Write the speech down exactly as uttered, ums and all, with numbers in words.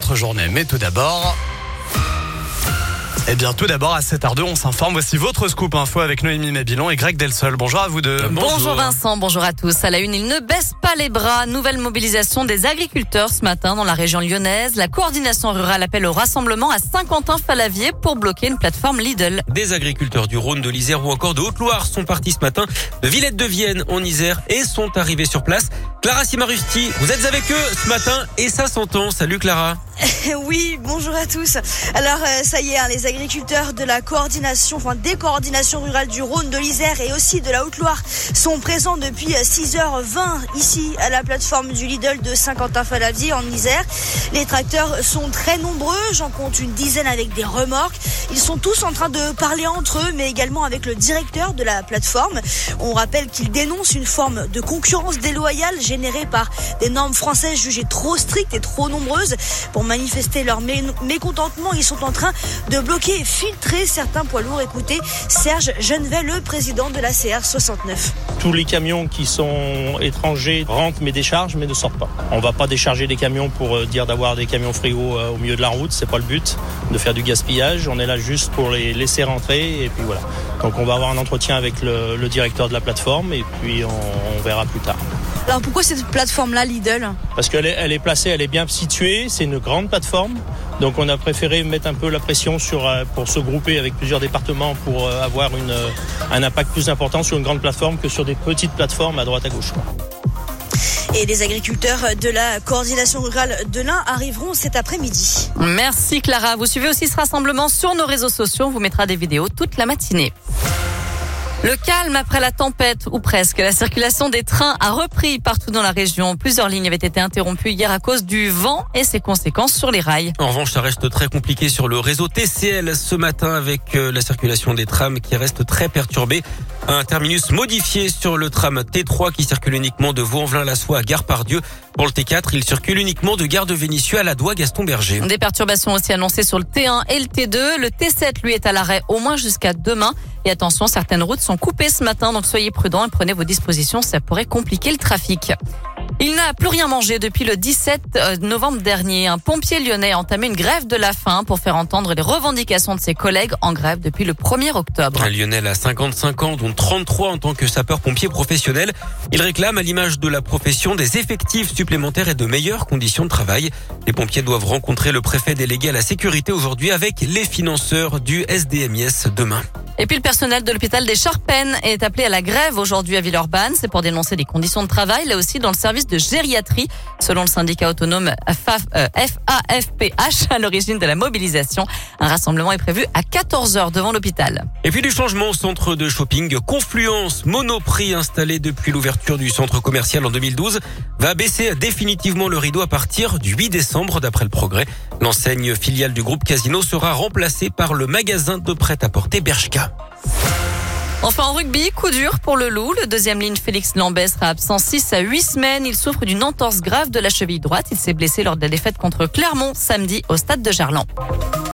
votre journée. Mais tout d'abord... Eh bien, tout d'abord, à sept heures deux, on s'informe. Voici votre scoop info avec Noémie Mabilon et Greg Delsol. Bonjour à vous deux. Bonjour. bonjour Vincent, bonjour à tous. À la une, il ne baisse pas les bras. Nouvelle mobilisation des agriculteurs ce matin dans la région lyonnaise. La coordination rurale appelle au rassemblement à Saint-Quentin-Fallavier pour bloquer une plateforme Lidl. Des agriculteurs du Rhône, de l'Isère ou encore de Haute-Loire sont partis ce matin de Villette-de-Vienne en Isère et sont arrivés sur place. Clara Simarusti, vous êtes avec eux ce matin et ça s'entend. Salut Clara. Oui, bonjour à tous. Alors euh, ça y est, hein, les agriculteurs de la coordination, enfin des coordinations rurales du Rhône, de l'Isère et aussi de la Haute-Loire sont présents depuis six heures vingt ici à la plateforme du Lidl de Saint-Quentin-Fallavier en Isère. Les tracteurs sont très nombreux, j'en compte une dizaine avec des remorques. Ils sont tous en train de parler entre eux, mais également avec le directeur de la plateforme. On rappelle qu'ils dénoncent une forme de concurrence déloyale générée par des normes françaises jugées trop strictes et trop nombreuses. Pour manifester leur mé- mécontentement, ils sont en train de bloquer et filtrer certains poids lourds. Écoutez, Serge Genevet, le président de la C R soixante-neuf. Tous les camions qui sont étrangers rentrent mais déchargent mais ne sortent pas. On va pas décharger des camions pour dire d'avoir des camions frigo au milieu de la route, c'est pas le but de faire du gaspillage. On est là juste pour les laisser rentrer et puis voilà. Donc on va avoir un entretien avec le, le directeur de la plateforme et puis on, on verra plus tard. Alors pourquoi cette plateforme-là, Lidl ? Parce qu'elle est, elle est placée, elle est bien située, c'est une grande plateforme. Donc on a préféré mettre un peu la pression sur, pour se grouper avec plusieurs départements pour avoir une, un impact plus important sur une grande plateforme que sur des petites plateformes à droite à gauche. Et les agriculteurs de la coordination rurale de l'Ain arriveront cet après-midi. Merci Clara. Vous suivez aussi ce rassemblement sur nos réseaux sociaux. On vous mettra des vidéos toute la matinée. Le calme après la tempête, ou presque. La circulation des trains a repris partout dans la région. Plusieurs lignes avaient été interrompues hier à cause du vent et ses conséquences sur les rails. En revanche, ça reste très compliqué sur le réseau T C L ce matin avec la circulation des trams qui reste très perturbée. Un terminus modifié sur le tram T trois qui circule uniquement de Vaux-en-Velin-la-Soie à Gare-Pardieu. Pour le T quatre, il circule uniquement de Gare de Vénissieux à la Douai-Gaston-Berger. Des perturbations aussi annoncées sur le T un et le T deux. Le T sept, lui, est à l'arrêt au moins jusqu'à demain. Et attention, certaines routes sont coupées ce matin, donc soyez prudents et prenez vos dispositions, ça pourrait compliquer le trafic. Il n'a plus rien mangé depuis le dix-sept novembre dernier. Un pompier lyonnais a entamé une grève de la faim pour faire entendre les revendications de ses collègues en grève depuis le premier octobre. Un Lyonnais a cinquante-cinq ans, dont trente-trois en tant que sapeur-pompier professionnel. Il réclame, à l'image de la profession, des effectifs supplémentaires et de meilleures conditions de travail. Les pompiers doivent rencontrer le préfet délégué à la sécurité aujourd'hui avec les financeurs du S D M I S demain. Et puis le personnel de l'hôpital des Charpennes est appelé à la grève aujourd'hui à Villeurbanne. C'est pour dénoncer les conditions de travail, là aussi dans le service de gériatrie. Selon le syndicat autonome F A F P H, à l'origine de la mobilisation, un rassemblement est prévu à quatorze heures devant l'hôpital. Et puis du changement au centre de shopping. Confluence, Monoprix, installé depuis l'ouverture du centre commercial en deux mille douze, va baisser définitivement le rideau à partir du huit décembre d'après le Progrès. L'enseigne filiale du groupe Casino sera remplacée par le magasin de prêt-à-porter Bershka. Enfin en rugby, coup dur pour le Loup. Le deuxième ligne Félix Lambert sera absent six à huit semaines. Il souffre d'une entorse grave de la cheville droite. Il s'est blessé lors de la défaite contre Clermont samedi au stade de Gerland.